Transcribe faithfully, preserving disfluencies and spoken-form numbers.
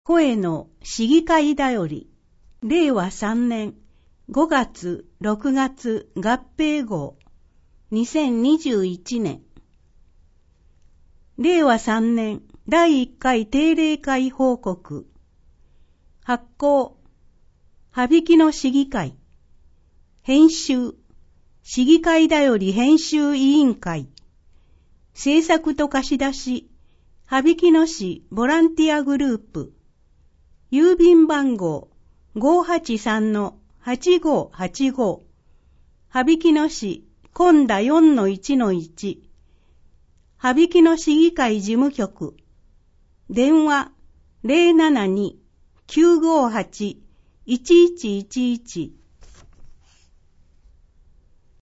声の市議会だより、れいわさんねんごがつろくがつ合併号、にせんにじゅういちねん。れいわさんねんだいいっかい定例会報告。発行、羽曳野市議会。編集、市議会だより編集委員会。制作と貸し出し、羽曳野市ボランティアグループ。郵便番号 ごーはちさんのはちごーはちご。羽曳野市今田 よんのいちのいち。羽曳野市議会事務局。電話 ゼロななに きゅうごはち いちいちいちいち。